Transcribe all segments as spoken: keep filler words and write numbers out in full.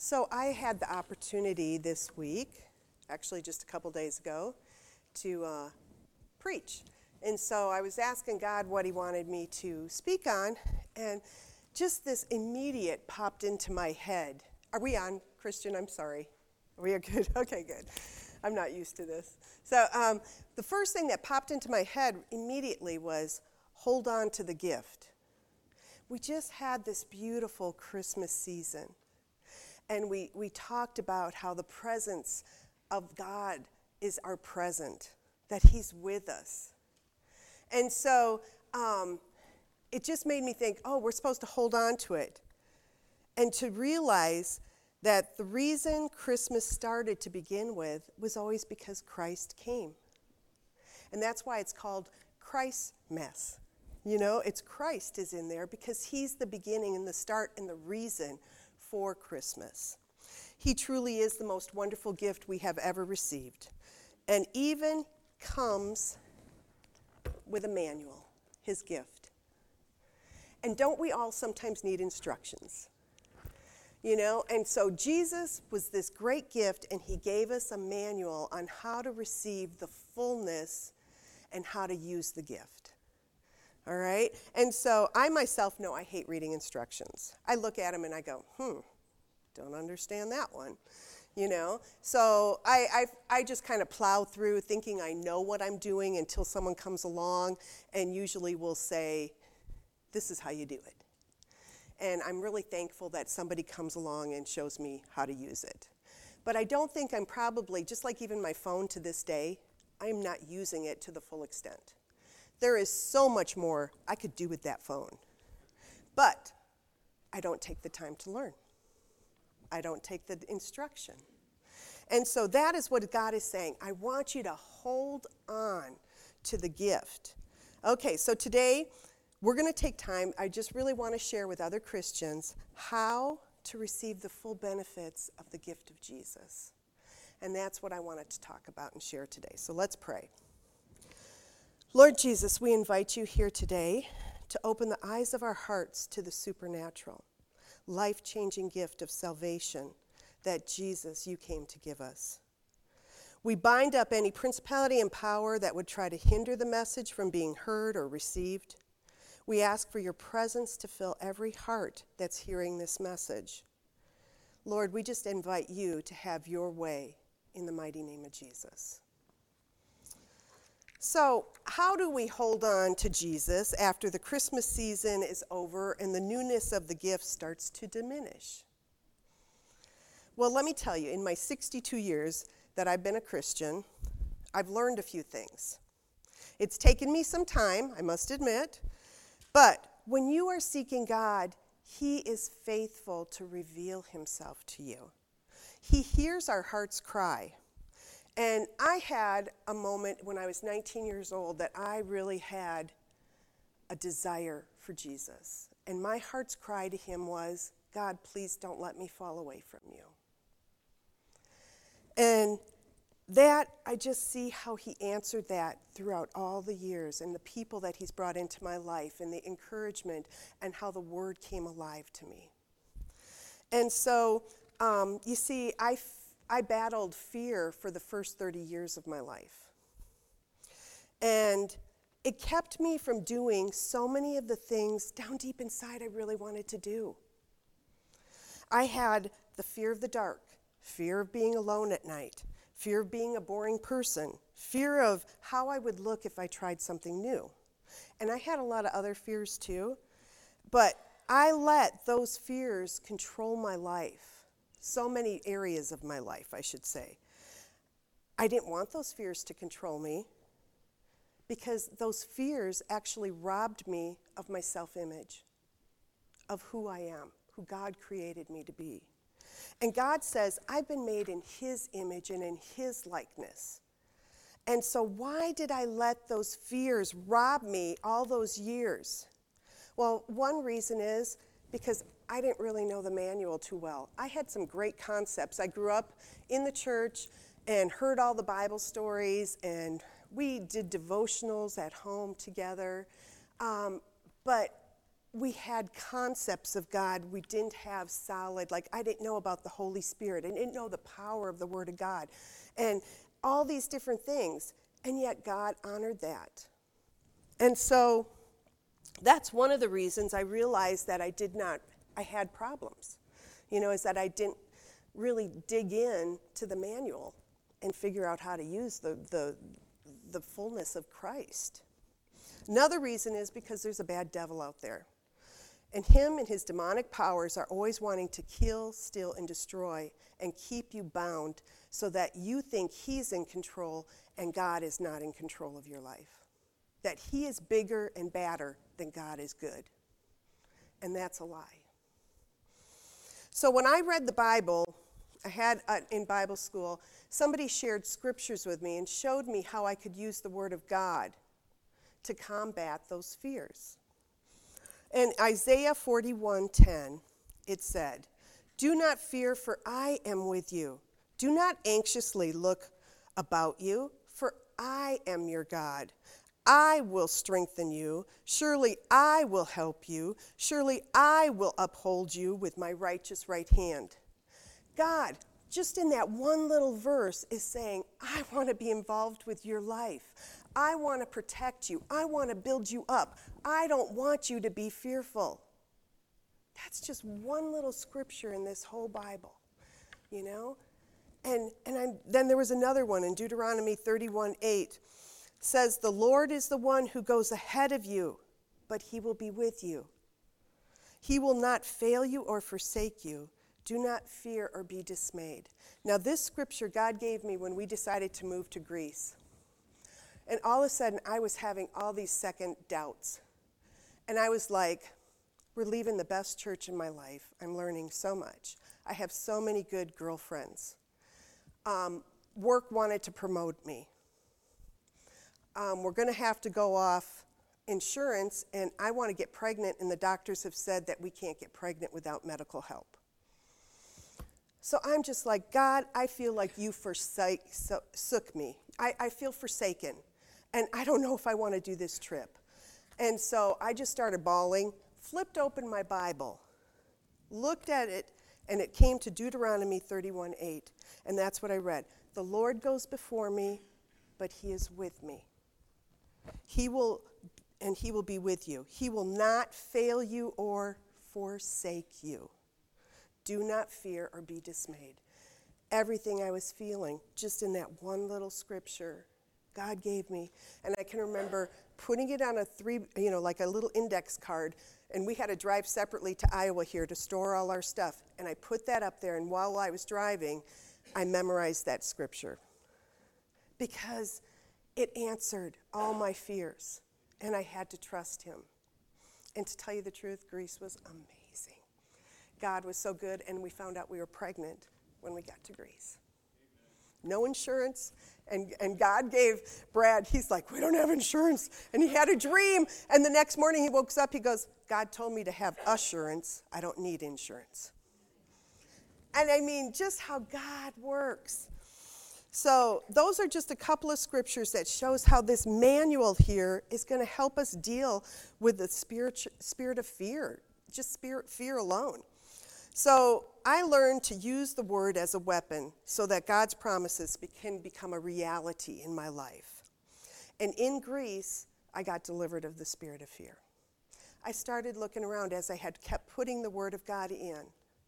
So I had the opportunity this week, actually just a couple days ago, to uh, preach. And so I was asking God what he wanted me to speak on, and just this immediate popped into my head. Are we on, Christian? I'm sorry. We are good? Okay, good. I'm not used to this. So um, the first thing that popped into my head immediately was, hold on to the gift. We just had this beautiful Christmas season. And we, we talked about how the presence of God is our present, that he's with us. And so um, it just made me think, oh, we're supposed to hold on to it. And to realize that the reason Christmas started to begin with was always because Christ came. And that's why it's called Christmas. You know, it's Christ is in there because he's the beginning and the start and the reason for Christmas. He truly is the most wonderful gift we have ever received, and even comes with a manual, his gift. And don't we all sometimes need instructions? You know, and so Jesus was this great gift, and he gave us a manual on how to receive the fullness and how to use the gift. All right? And so I myself know I hate reading instructions. I look at them and I go, hmm, don't understand that one. You know? So I, I, I just kind of plow through thinking I know what I'm doing until someone comes along and usually will say, this is how you do it. And I'm really thankful that somebody comes along and shows me how to use it. But I don't think I'm probably, just like even my phone to this day, I'm not using it to the full extent. There is so much more I could do with that phone. But I don't take the time to learn. I don't take the instruction. And so that is what God is saying. I want you to hold on to the gift. Okay, so today we're going to take time. I just really want to share with other Christians how to receive the full benefits of the gift of Jesus. And that's what I wanted to talk about and share today. So let's pray. Lord Jesus, we invite you here today to open the eyes of our hearts to the supernatural, life-changing gift of salvation that Jesus, you came to give us. We bind up any principality and power that would try to hinder the message from being heard or received. We ask for your presence to fill every heart that's hearing this message. Lord, we just invite you to have your way in the mighty name of Jesus. So, how do we hold on to Jesus after the Christmas season is over and the newness of the gift starts to diminish? Well, let me tell you, in my sixty-two years that I've been a Christian, I've learned a few things. It's taken me some time, I must admit, but when you are seeking God, he is faithful to reveal himself to you. He hears our heart's cry. And I had a moment when I was nineteen years old that I really had a desire for Jesus. And my heart's cry to him was, God, please don't let me fall away from you. And that, I just see how he answered that throughout all the years and the people that he's brought into my life and the encouragement and how the word came alive to me. And so, um, you see, I I battled fear for the first thirty years of my life. And it kept me from doing so many of the things down deep inside I really wanted to do. I had the fear of the dark, fear of being alone at night, fear of being a boring person, fear of how I would look if I tried something new. And I had a lot of other fears too, but I let those fears control my life. So many areas of my life, I should say. I didn't want those fears to control me because those fears actually robbed me of my self-image, of who I am, who God created me to be. And God says, I've been made in his image and in his likeness. And so why did I let those fears rob me all those years? Well, one reason is because I didn't really know the manual too well. I had some great concepts. I grew up in the church and heard all the Bible stories, and we did devotionals at home together. Um, but we had concepts of God. We didn't have solid, like I didn't know about the Holy Spirit. I didn't know the power of the Word of God. And all these different things. And yet God honored that. And so that's one of the reasons I realized that I did not, I had problems. You know, is that I didn't really dig in to the manual and figure out how to use the, the, the fullness of Christ. Another reason is because there's a bad devil out there. And him and his demonic powers are always wanting to kill, steal, and destroy and keep you bound so that you think he's in control and God is not in control of your life. That he is bigger and badder than God is good. And that's a lie. So when I read the Bible, I had uh, in Bible school, somebody shared scriptures with me and showed me how I could use the Word of God to combat those fears. In Isaiah forty-one ten, it said, "Do not fear, for I am with you. Do not anxiously look about you, for I am your God. I will strengthen you. Surely I will help you. Surely I will uphold you with my righteous right hand." God, just in that one little verse, is saying, I want to be involved with your life. I want to protect you. I want to build you up. I don't want you to be fearful. That's just one little scripture in this whole Bible, you know? And and I'm, then there was another one in Deuteronomy thirty-one eight. Says, "The Lord is the one who goes ahead of you, but he will be with you. He will not fail you or forsake you. Do not fear or be dismayed." Now this scripture God gave me when we decided to move to Greece. And all of a sudden I was having all these second doubts. And I was like, we're leaving the best church in my life. I'm learning so much. I have so many good girlfriends. Um, work wanted to promote me. Um, we're going to have to go off insurance, and I want to get pregnant, and the doctors have said that we can't get pregnant without medical help. So I'm just like, God, I feel like you forsake, so, sook me. I, I feel forsaken, and I don't know if I want to do this trip. And so I just started bawling, flipped open my Bible, looked at it, and it came to Deuteronomy thirty-one eight, and that's what I read. "The Lord goes before me, but he is with me. He will, and he will be with you. He will not fail you or forsake you. Do not fear or be dismayed." Everything I was feeling, just in that one little scripture, God gave me. And I can remember putting it on a three, you know, like a little index card, and we had to drive separately to Iowa here to store all our stuff. And I put that up there, and while I was driving, I memorized that scripture. Because it answered all my fears, and I had to trust him. And to tell you the truth, Greece was amazing. God was so good, and we found out we were pregnant when we got to Greece. No insurance, and, and God gave Brad, he's like, we don't have insurance. And he had a dream, and the next morning he woke up, he goes, God told me to have assurance, I don't need insurance. And I mean, just how God works. So those are just a couple of scriptures that shows how this manual here is going to help us deal with the spirit, spirit of fear, just spirit fear alone. So I learned to use the word as a weapon so that God's promises be, can become a reality in my life. And in Greece, I got delivered of the spirit of fear. I started looking around as I had kept putting the word of God in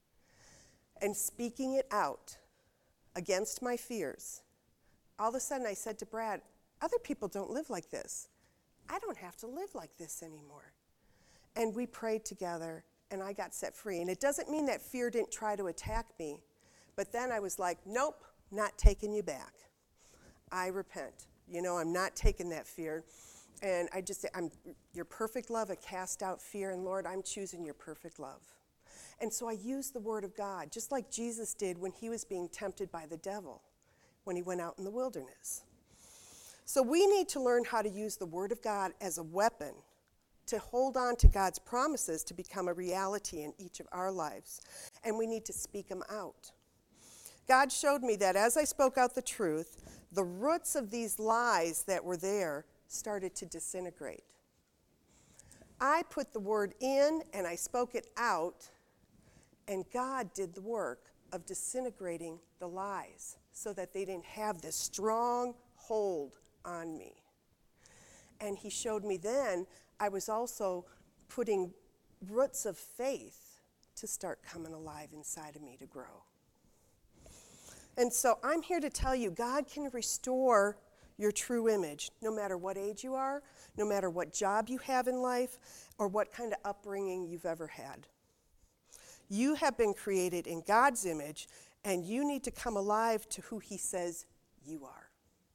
and speaking it out against my fears. All of a sudden I said to Brad, other people don't live like this. I don't have to live like this anymore. And we prayed together, and I got set free. And it doesn't mean that fear didn't try to attack me, but then I was like, nope, not taking you back. I repent. You know, I'm not taking that fear. And I just say, I'm your perfect love, it cast out fear, and Lord, I'm choosing your perfect love. And so I use the word of God, just like Jesus did when he was being tempted by the devil, when he went out in the wilderness. So we need to learn how to use the word of God as a weapon to hold on to God's promises to become a reality in each of our lives. And we need to speak them out. God showed me that as I spoke out the truth, the roots of these lies that were there started to disintegrate. I put the word in and I spoke it out, and God did the work of disintegrating the lies so that they didn't have this strong hold on me. And he showed me then I was also putting roots of faith to start coming alive inside of me to grow. And so I'm here to tell you, God can restore your true image, no matter what age you are, no matter what job you have in life, or what kind of upbringing you've ever had. You have been created in God's image, and you need to come alive to who he says you are.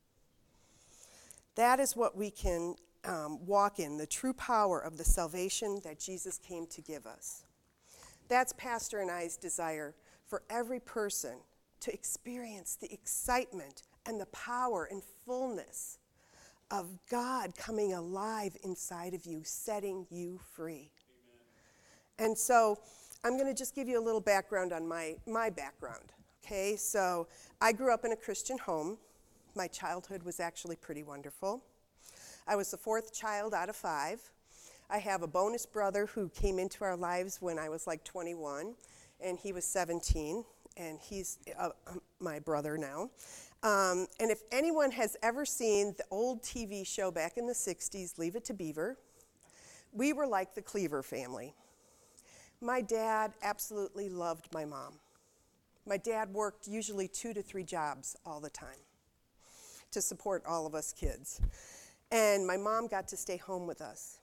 That is what we can um, walk in, the true power of the salvation that Jesus came to give us. That's Pastor and I's desire for every person to experience the excitement and the power and fullness of God coming alive inside of you, setting you free. Amen. And so I'm going to just give you a little background on my, my background. Okay, so I grew up in a Christian home. My childhood was actually pretty wonderful. I was the fourth child out of five. I have a bonus brother who came into our lives when I was like twenty-one, and he was seventeen, and he's uh, my brother now. Um, and if anyone has ever seen the old T V show back in the sixties, Leave It to Beaver, we were like the Cleaver family. My dad absolutely loved my mom. My dad worked usually two to three jobs all the time to support all of us kids. And my mom got to stay home with us.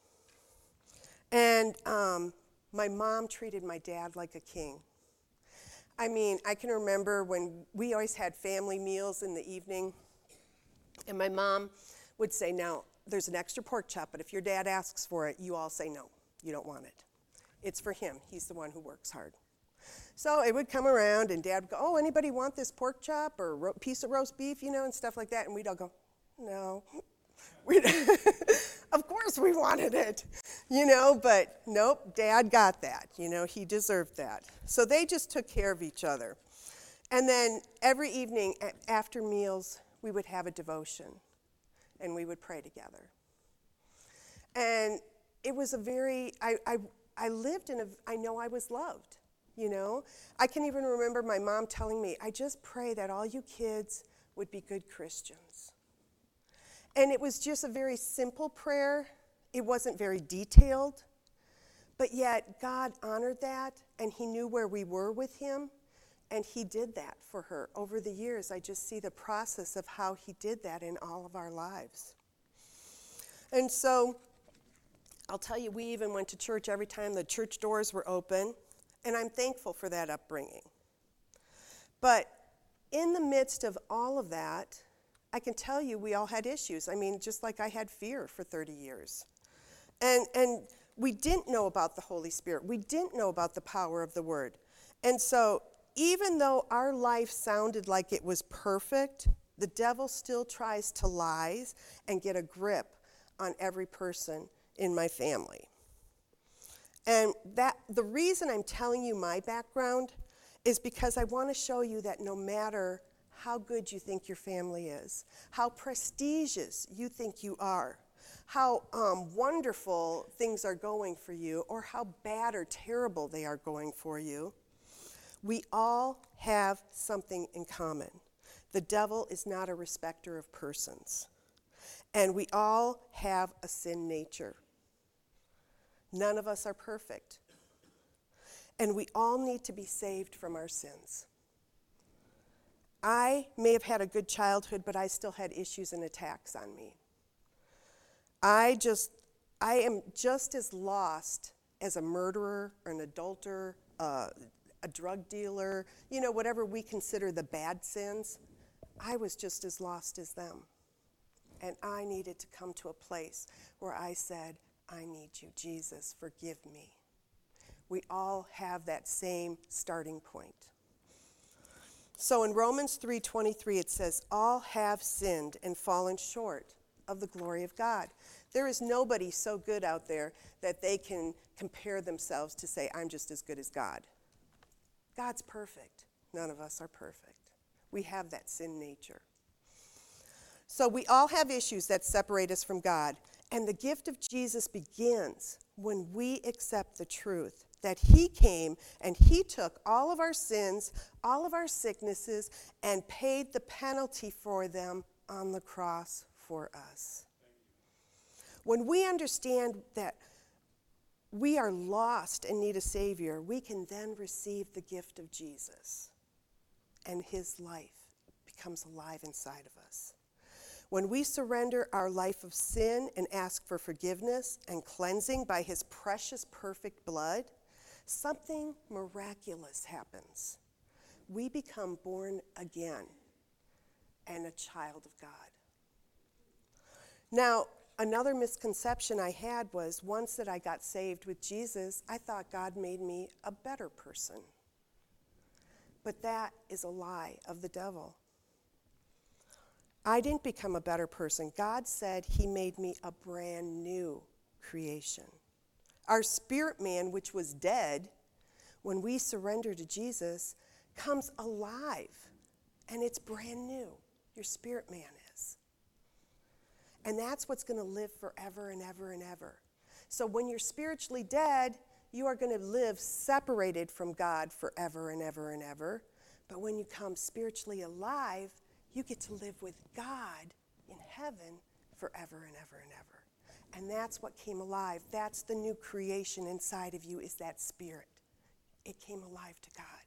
And um, my mom treated my dad like a king. I mean, I can remember when we always had family meals in the evening, and my mom would say, now, there's an extra pork chop, but if your dad asks for it, you all say no, you don't want it. It's for him. He's the one who works hard. So it would come around, and Dad would go, oh, anybody want this pork chop or ro- piece of roast beef, you know, and stuff like that, and we'd all go, no. We'd of course we wanted it, you know, but nope, Dad got that. You know, he deserved that. So they just took care of each other. And then every evening after meals, we would have a devotion, and we would pray together. And it was a very, I, I, I lived in a, I know I was loved, you know. I can even remember my mom telling me, I just pray that all you kids would be good Christians. And it was just a very simple prayer. It wasn't very detailed. But yet God honored that, and he knew where we were with him, and he did that for her. Over the years, I just see the process of how he did that in all of our lives. And so I'll tell you, we even went to church every time the church doors were open, and I'm thankful for that upbringing. But in the midst of all of that, I can tell you we all had issues. I mean, just like I had fear for thirty years. And and we didn't know about the Holy Spirit. We didn't know about the power of the Word. And so even though our life sounded like it was perfect, the devil still tries to lie and get a grip on every person in my family. And that the reason I'm telling you my background is because I want to show you that no matter how good you think your family is, how prestigious you think you are, how um, wonderful things are going for you, or how bad or terrible they are going for you, we all have something in common. The devil is not a respecter of persons. And we all have a sin nature. None of us are perfect. And we all need to be saved from our sins. I may have had a good childhood, but I still had issues and attacks on me. I just, I am just as lost as a murderer, or an adulterer, uh, a drug dealer, you know, whatever we consider the bad sins. I was just as lost as them. And I needed to come to a place where I said, I need you, Jesus, forgive me. We all have that same starting point. So in Romans three twenty-three, it says, all have sinned and fallen short of the glory of God. There is nobody so good out there that they can compare themselves to say, I'm just as good as God. God's perfect. None of us are perfect. We have that sin nature. So we all have issues that separate us from God. And the gift of Jesus begins when we accept the truth that he came and he took all of our sins, all of our sicknesses, and paid the penalty for them on the cross for us. When we understand that we are lost and need a Savior, we can then receive the gift of Jesus, and his life becomes alive inside of us. When we surrender our life of sin and ask for forgiveness and cleansing by his precious, perfect blood, something miraculous happens. We become born again and a child of God. Now, another misconception I had was once that I got saved with Jesus, I thought God made me a better person. But that is a lie of the devil. I didn't become a better person. God said he made me a brand new creation. Our spirit man, which was dead, when we surrender to Jesus, comes alive, and it's brand new. Your spirit man is. And that's what's going to live forever and ever and ever. So when you're spiritually dead, you are going to live separated from God forever and ever and ever. But when you come spiritually alive, you get to live with God in heaven forever and ever and ever. And that's what came alive. That's the new creation inside of you, is that spirit. It came alive to God.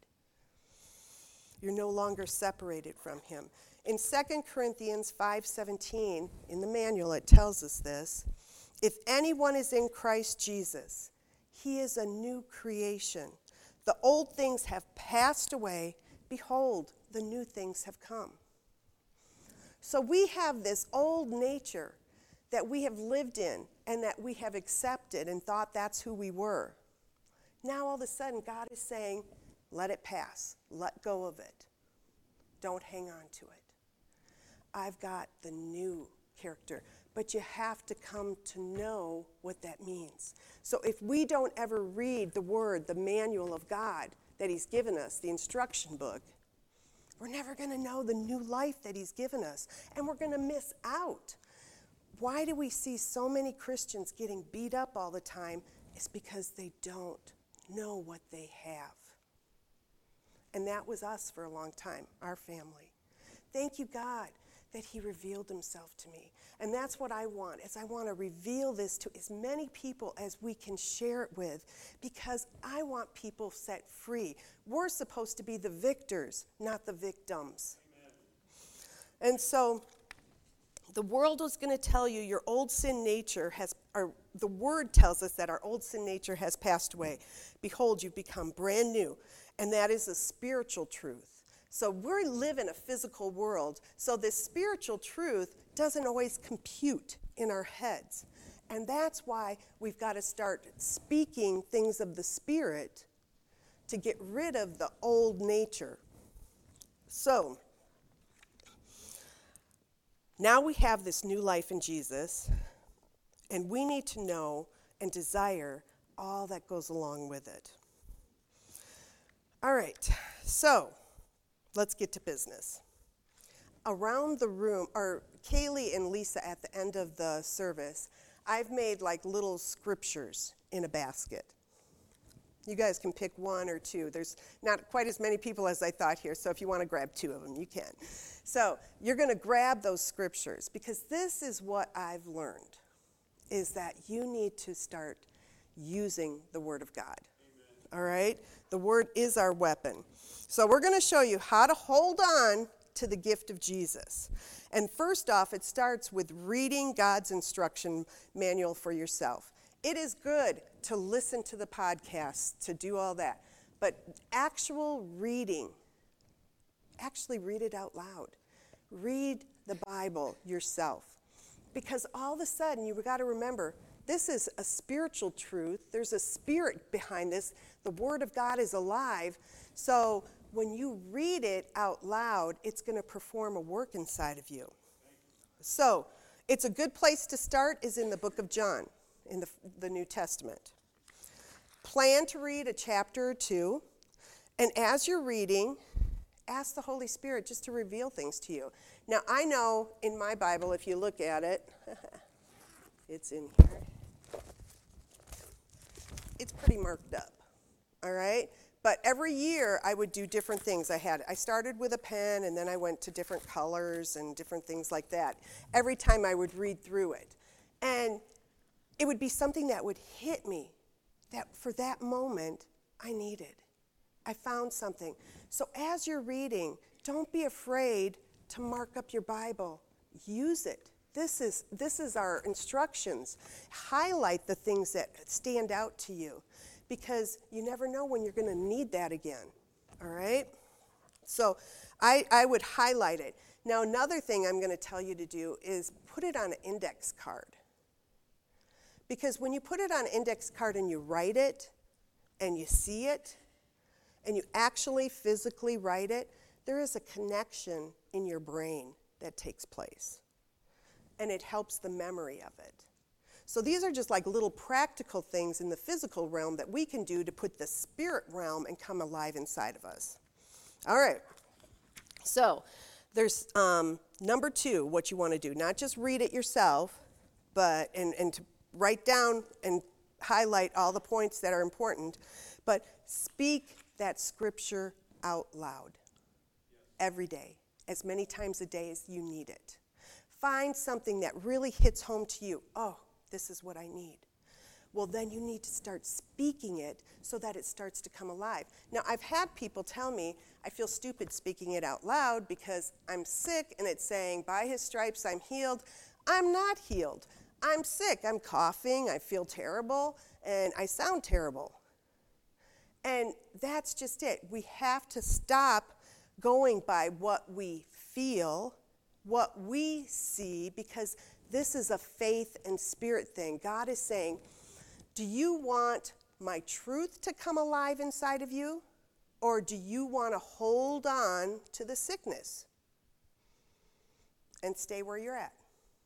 You're no longer separated from him. In Second Corinthians five seventeen, in the manual, it tells us this. If anyone is in Christ Jesus, he is a new creation. The old things have passed away. Behold, the new things have come. So we have this old nature that we have lived in and that we have accepted and thought that's who we were. Now all of a sudden God is saying, let it pass. Let go of it. Don't hang on to it. I've got the new character. But you have to come to know what that means. So if we don't ever read the word, the manual of God that he's given us, the instruction book, we're never going to know the new life that he's given us, and we're going to miss out. Why do we see so many Christians getting beat up all the time? It's because they don't know what they have. And that was us for a long time, our family. Thank you, God, that he revealed himself to me. And that's what I want, is I want to reveal this to as many people as we can share it with, because I want people set free. We're supposed to be the victors, not the victims. Amen. And so the world was going to tell you your old sin nature has, or the word tells us that our old sin nature has passed away. Behold, you've become brand new. And that is a spiritual truth. So we live in a physical world, so this spiritual truth doesn't always compute in our heads. And that's why we've got to start speaking things of the Spirit to get rid of the old nature. So, now we have this new life in Jesus, and we need to know and desire all that goes along with it. All right, so let's get to business. Around the room, or Kaylee and Lisa at the end of the service, I've made like little scriptures in a basket. You guys can pick one or two. There's not quite as many people as I thought here, so if you want to grab two of them, you can. So you're going to grab those scriptures, because this is what I've learned, is that you need to start using the Word of God. Amen. All right? The Word is our weapon. So we're going to show you how to hold on to the gift of Jesus. And first off, it starts with reading God's instruction manual for yourself. It is good to listen to the podcasts, to do all that. But actual reading, actually read it out loud. Read the Bible yourself. Because all of a sudden, you've got to remember, this is a spiritual truth. There's a spirit behind this. The Word of God is alive. So when you read it out loud, it's going to perform a work inside of you. So it's a good place to start is in the book of John, in the, the New Testament. Plan to read a chapter or two, and as you're reading, ask the Holy Spirit just to reveal things to you. Now, I know in my Bible, if you look at it, it's in here. it's pretty marked up, all right? But every year I would do different things. I had I started with a pen, and then I went to different colors and different things like that. Every time I would read through it. And it would be something that would hit me, that for that moment I needed. I found something. So as you're reading, don't be afraid to mark up your Bible. Use it. This is this is our instructions. Highlight the things that stand out to you, because you never know when you're going to need that again, all right? So I, I would highlight it. Now, another thing I'm going to tell you to do is put it on an index card. Because when you put it on an index card and you write it, and you see it, and you actually physically write it, there is a connection in your brain that takes place. And it helps the memory of it. So these are just like little practical things in the physical realm that we can do to put the spirit realm and come alive inside of us. All right. So there's um, number two, what you want to do. Not just read it yourself, but and, and to write down and highlight all the points that are important, but speak that scripture out loud every day, as many times a day as you need it. Find something that really hits home to you. Oh, this is what I need. Well, then you need to start speaking it so that it starts to come alive. Now, I've had people tell me, I feel stupid speaking it out loud because I'm sick and it's saying, by his stripes I'm healed. I'm not healed. I'm sick. I'm coughing. I feel terrible and I sound terrible. And that's just it. We have to stop going by what we feel, what we see, because this is a faith and spirit thing. God is saying, do you want my truth to come alive inside of you, or do you want to hold on to the sickness and stay where you're at?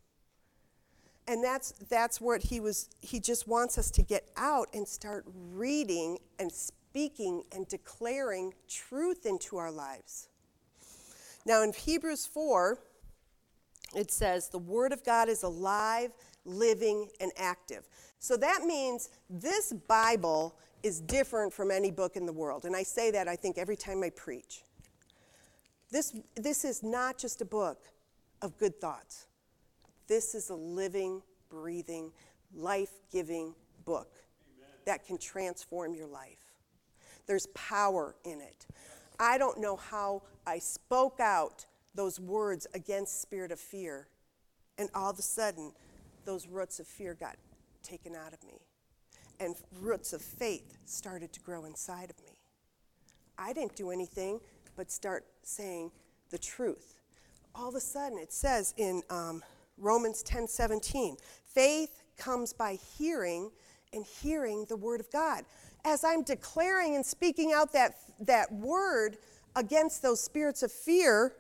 And that's that's what he was, he just wants us to get out and start reading and speaking and declaring truth into our lives. Now in Hebrews four, it says, the word of God is alive, living, and active. So that means this Bible is different from any book in the world. And I say that, I think, every time I preach. This, this is not just a book of good thoughts. This is a living, breathing, life-giving book. Amen. That can transform your life. There's power in it. I don't know how I spoke out those words against spirit of fear, and all of a sudden, those roots of fear got taken out of me, and roots of faith started to grow inside of me. I didn't do anything but start saying the truth. All of a sudden, it says in um, Romans ten seventeen, faith comes by hearing, and hearing the word of God. As I'm declaring and speaking out that, that word against those spirits of fear,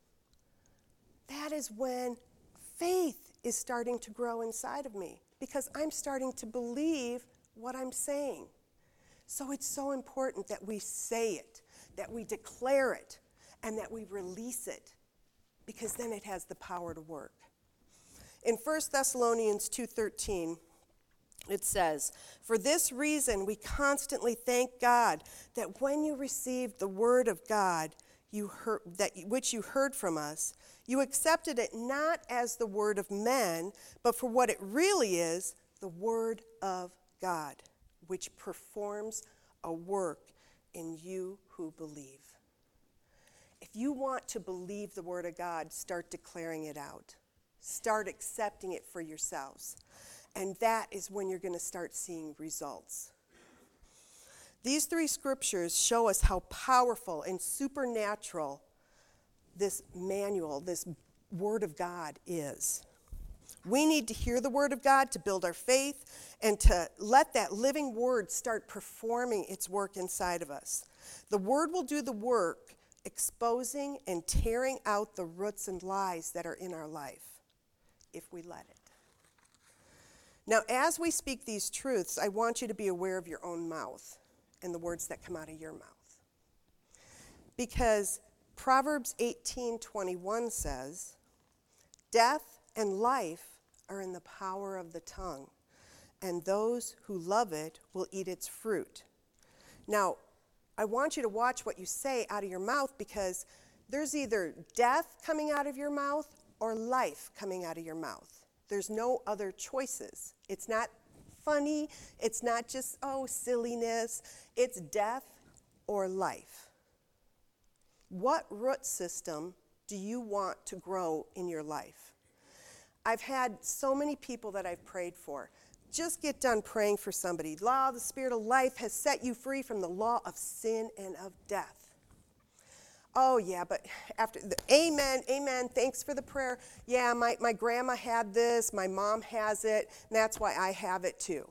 that is when faith is starting to grow inside of me, because I'm starting to believe what I'm saying. So it's so important that we say it, that we declare it, and that we release it, because then it has the power to work. In First Thessalonians two thirteen, it says, for this reason we constantly thank God that when you received the word of God, you heard, that which you heard from us, you accepted it not as the word of men, but for what it really is, the word of God, which performs a work in you who believe. If you want to believe the word of God, start declaring it out. Start accepting it for yourselves. And that is when you're going to start seeing results. These three scriptures show us how powerful and supernatural this manual, this word of God is. We need to hear the word of God to build our faith and to let that living word start performing its work inside of us. The word will do the work, exposing and tearing out the roots and lies that are in our life, if we let it. Now, as we speak these truths, I want you to be aware of your own mouth and the words that come out of your mouth. Because Proverbs eighteen twenty-one says, death and life are in the power of the tongue, and those who love it will eat its fruit. Now, I want you to watch what you say out of your mouth, because there's either death coming out of your mouth or life coming out of your mouth. There's no other choices. It's not funny. It's not just, oh, silliness. It's death or life. What root system do you want to grow in your life? I've had so many people that I've prayed for. Just get done praying for somebody. Law of the Spirit of life has set you free from the law of sin and of death. Oh, yeah, but after the amen, amen, thanks for the prayer. Yeah, my, my grandma had this, my mom has it, and that's why I have it too.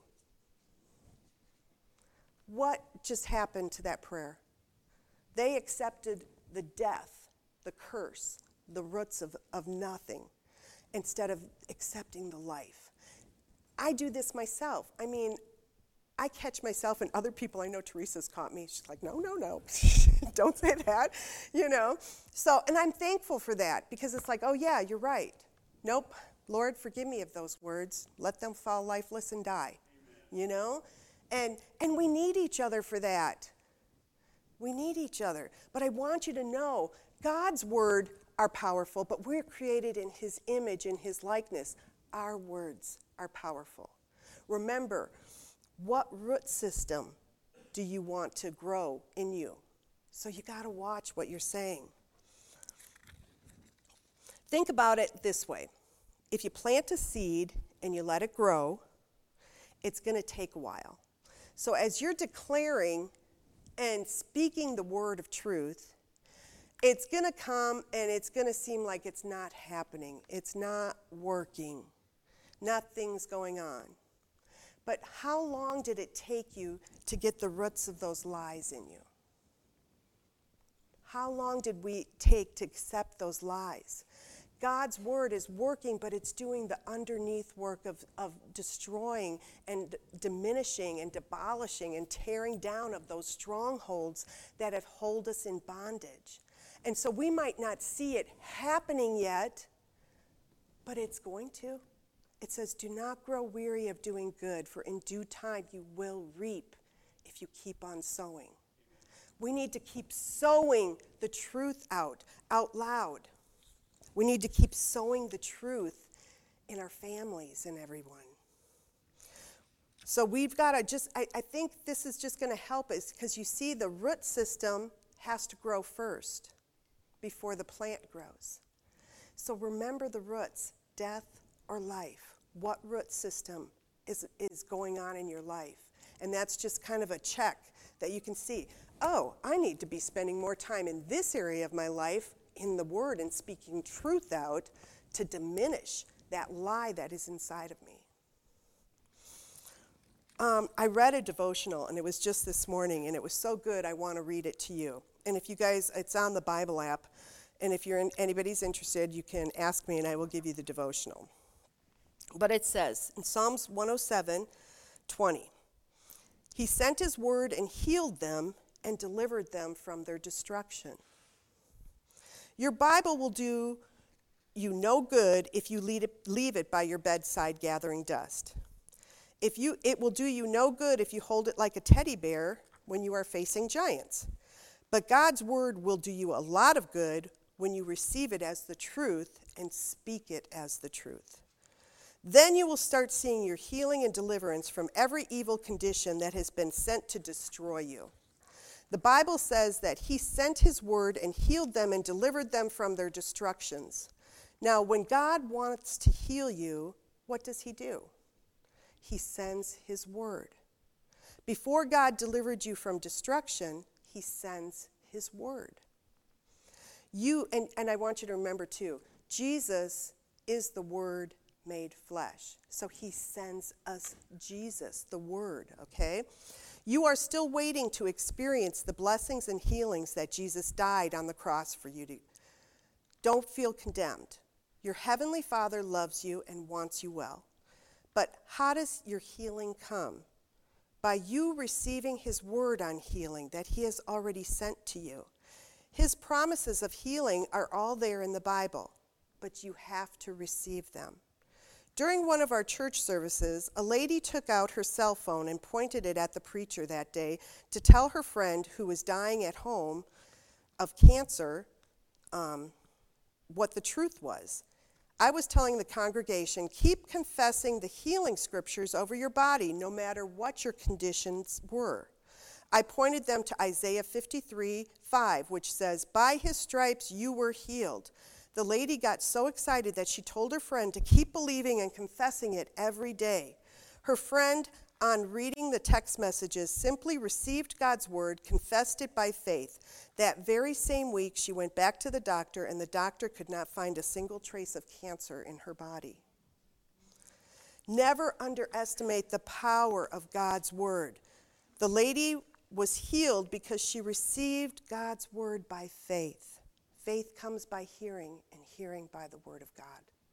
What just happened to that prayer? They accepted the death, the curse, the roots of, of nothing, instead of accepting the life. I do this myself. I mean, I catch myself, and other people, I know Teresa's caught me. She's like, no, no, no, don't say that, you know. So, and I'm thankful for that, because it's like, oh yeah, you're right. Nope, Lord, forgive me of those words. Let them fall lifeless and die, Amen. You know. And and we need each other for that. We need each other. But I want you to know, God's word are powerful, but we're created in his image, in his likeness. Our words are powerful. Remember, what root system do you want to grow in you? So you got to watch what you're saying. Think about it this way. If you plant a seed and you let it grow, it's going to take a while. So as you're declaring and speaking the word of truth, it's going to come and it's going to seem like it's not happening. It's not working. Nothing's going on. But how long did it take you to get the roots of those lies in you? How long did we take to accept those lies? God's word is working, but it's doing the underneath work of, of destroying and d- diminishing and demolishing and tearing down of those strongholds that have hold us in bondage. And so we might not see it happening yet, but it's going to. It says, do not grow weary of doing good, for in due time you will reap if you keep on sowing. We need to keep sowing the truth out, out loud. We need to keep sowing the truth in our families and everyone. So we've got to just, I, I think this is just going to help us, because you see the root system has to grow first before the plant grows. So remember the roots, death or life. What root system is, is going on in your life? And that's just kind of a check that you can see. Oh, I need to be spending more time in this area of my life in the word and speaking truth out to diminish that lie that is inside of me. Um, I read a devotional, and it was just this morning, and it was so good I want to read it to you. And if you guys, it's on the Bible app, and if you're in, anybody's interested, you can ask me and I will give you the devotional. But it says in Psalms one oh seven, twenty, he sent his word and healed them and delivered them from their destruction. Your Bible will do you no good if you leave it, leave it by your bedside gathering dust. If you, it will do you no good if you hold it like a teddy bear when you are facing giants. But God's word will do you a lot of good when you receive it as the truth and speak it as the truth. Then you will start seeing your healing and deliverance from every evil condition that has been sent to destroy you. The Bible says that he sent his word and healed them and delivered them from their destructions. Now, when God wants to heal you, what does he do? He sends his word. Before God delivered you from destruction, he sends his word. You, and, and I want you to remember too, Jesus is the word made flesh. So he sends us Jesus, the word, okay? You are still waiting to experience the blessings and healings that Jesus died on the cross for you to. Don't feel condemned. Your heavenly Father loves you and wants you well. But how does your healing come? By you receiving his word on healing that he has already sent to you. His promises of healing are all there in the Bible, but you have to receive them. During one of our church services, a lady took out her cell phone and pointed it at the preacher that day to tell her friend who was dying at home of cancer um, what the truth was. I was telling the congregation, keep confessing the healing scriptures over your body, no matter what your conditions were. I pointed them to Isaiah fifty-three five, which says, by his stripes you were healed. The lady got so excited that she told her friend to keep believing and confessing it every day. Her friend, on reading the text messages, simply received God's word, confessed it by faith. That very same week, she went back to the doctor, and the doctor could not find a single trace of cancer in her body. Never underestimate the power of God's word. The lady was healed because she received God's word by faith. Faith comes by hearing, and hearing by the word of God.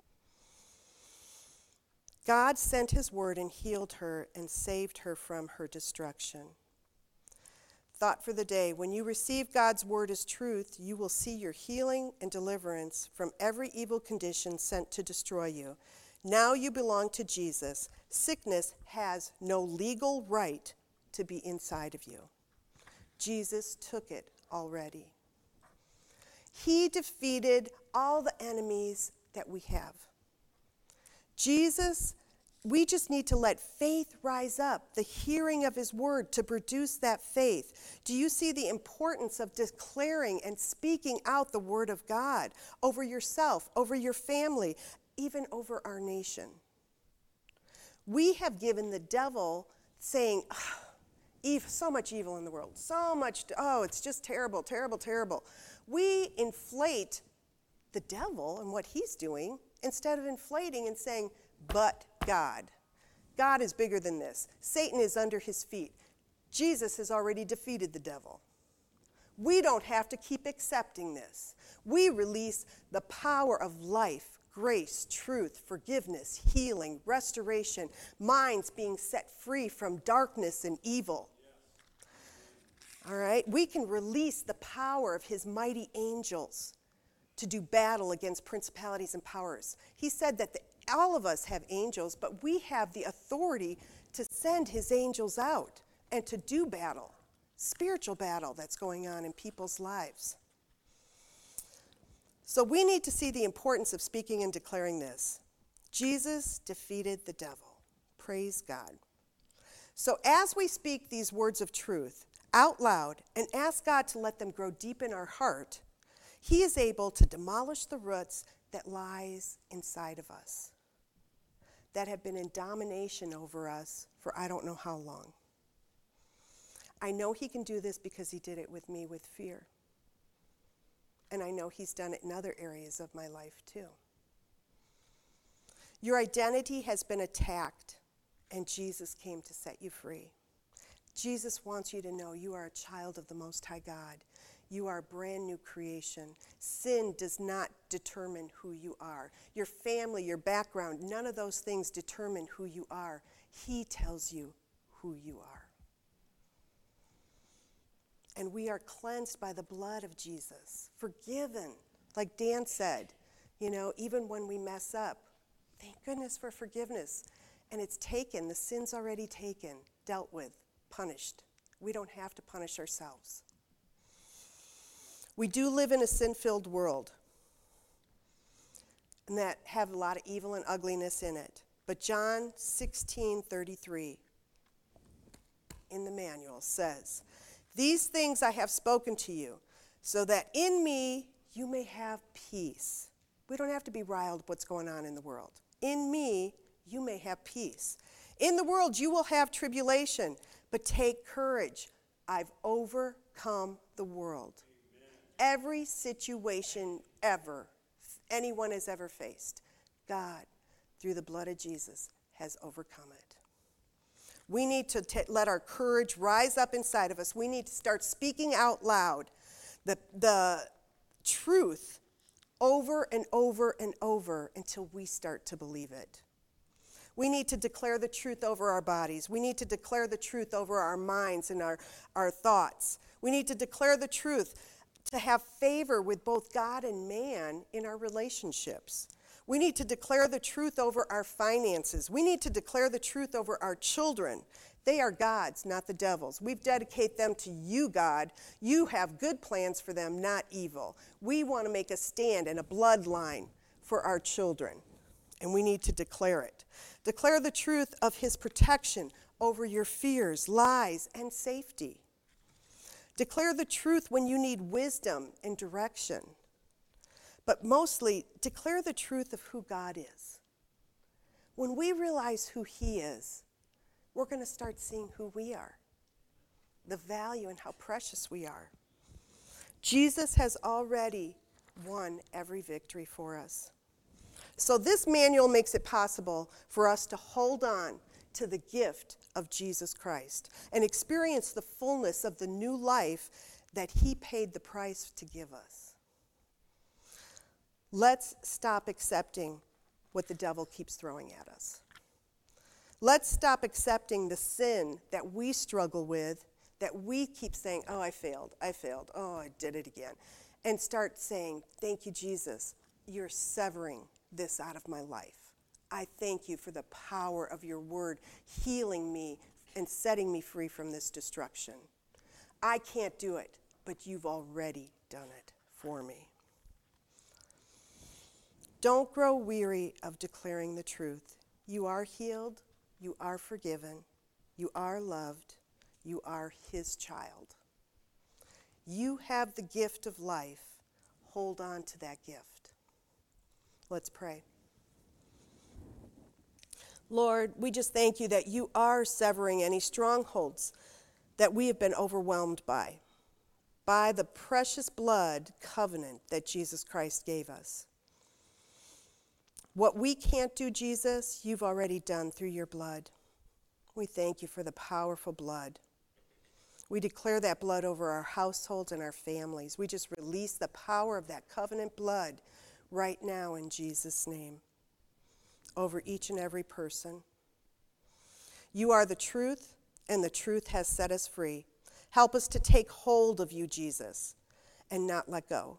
God sent his word and healed her and saved her from her destruction. Thought for the day: when you receive God's word as truth, you will see your healing and deliverance from every evil condition sent to destroy you. Now you belong to Jesus. Sickness has no legal right to be inside of you. Jesus took it already. He defeated all the enemies that we have. Jesus, we just need to let faith rise up, the hearing of his word to produce that faith. Do you see the importance of declaring and speaking out the word of God over yourself, over your family, even over our nation? We have given the devil saying, oh, evil, so much evil in the world, so much, oh, it's just terrible, terrible, terrible. We inflate the devil and what he's doing instead of inflating and saying, but God. God is bigger than this. Satan is under his feet. Jesus has already defeated the devil. We don't have to keep accepting this. We release the power of life, grace, truth, forgiveness, healing, restoration, minds being set free from darkness and evil. All right? We can release the power of his mighty angels to do battle against principalities and powers. He said that the, all of us have angels, but we have the authority to send his angels out and to do battle, spiritual battle that's going on in people's lives. So we need to see the importance of speaking and declaring this. Jesus defeated the devil. Praise God. So as we speak these words of truth out loud and ask God to let them grow deep in our heart, he is able to demolish the roots that lies inside of us, that have been in domination over us for I don't know how long. I know he can do this because he did it with me with fear. And I know he's done it in other areas of my life too. Your identity has been attacked, and Jesus came to set you free. Jesus wants you to know you are a child of the Most High God. You are a brand new creation. Sin does not determine who you are. Your family, your background, none of those things determine who you are. He tells you who you are. And we are cleansed by the blood of Jesus, forgiven. Like Dan said, you know, even when we mess up, thank goodness for forgiveness. And it's taken, the sin's already taken, dealt with, punished. We don't have to punish ourselves. We do live in a sin-filled world, and that have a lot of evil and ugliness in it. But John sixteen thirty-three in the manual says, "These things I have spoken to you, so that in me you may have peace." We don't have to be riled what's going on in the world. In me you may have peace. In the world you will have tribulation, but take courage. I've overcome the world. Every situation ever, anyone has ever faced, God, through the blood of Jesus, has overcome it. We need to t- let our courage rise up inside of us. We need to start speaking out loud the, the truth over and over and over until we start to believe it. We need to declare the truth over our bodies. We need to declare the truth over our minds and our, our thoughts. We need to declare the truth to have favor with both God and man in our relationships. We need to declare the truth over our finances. We need to declare the truth over our children. They are God's, not the devil's. We dedicate them to you, God. You have good plans for them, not evil. We want to make a stand and a bloodline for our children, and we need to declare it. Declare the truth of his protection over your fears, lies, and safety. Declare the truth when you need wisdom and direction. But mostly, declare the truth of who God is. When we realize who he is, we're going to start seeing who we are, the value and how precious we are. Jesus has already won every victory for us. So this manual makes it possible for us to hold on to the gift of Jesus Christ and experience the fullness of the new life that he paid the price to give us. Let's stop accepting what the devil keeps throwing at us. Let's stop accepting the sin that we struggle with, that we keep saying, oh, I failed, I failed, oh, I did it again. And start saying, thank you, Jesus, you're severing this out of my life. I thank you for the power of your word healing me and setting me free from this destruction. I can't do it, but you've already done it for me. Don't grow weary of declaring the truth. You are healed. You are forgiven. You are loved. You are his child. You have the gift of life. Hold on to that gift. Let's pray. Lord, we just thank you that you are severing any strongholds that we have been overwhelmed by, by the precious blood covenant that Jesus Christ gave us. What we can't do, Jesus, you've already done through your blood. We thank you for the powerful blood. We declare that blood over our households and our families. We just release the power of that covenant blood right now in Jesus' name over each and every person. You are the truth, and the truth has set us free. Help us to take hold of you, Jesus, and not let go.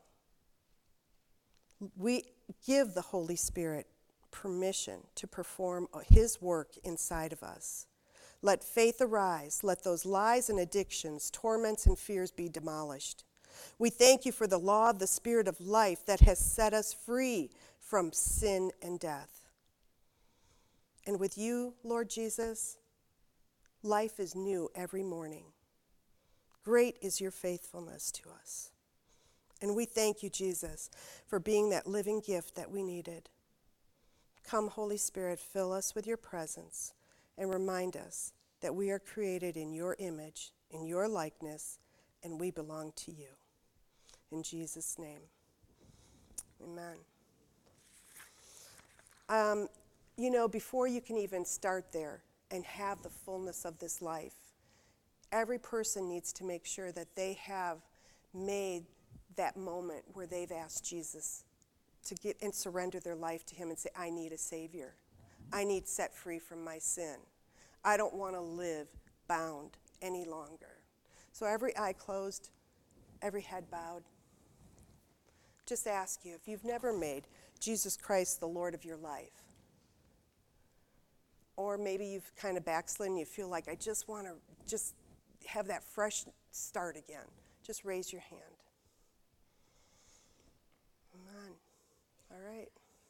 We give the Holy Spirit permission to perform his work inside of us. Let faith arise. Let those lies and addictions, torments and fears be demolished. We thank you for the law of the Spirit of life that has set us free from sin and death. And with you, Lord Jesus, life is new every morning. Great is your faithfulness to us. And we thank you, Jesus, for being that living gift that we needed. Come, Holy Spirit, fill us with your presence and remind us that we are created in your image, in your likeness, and we belong to you. In Jesus' name, amen. Um, you know, before you can even start there and have the fullness of this life, every person needs to make sure that they have made that moment where they've asked Jesus to get and surrender their life to him and say, I need a Savior. I need set free from my sin. I don't want to live bound any longer. So every eye closed, every head bowed. Just ask you, if you've never made Jesus Christ the Lord of your life, or maybe you've kind of backslidden, you feel like I just want to just have that fresh start again, just raise your hand. Amen. All right.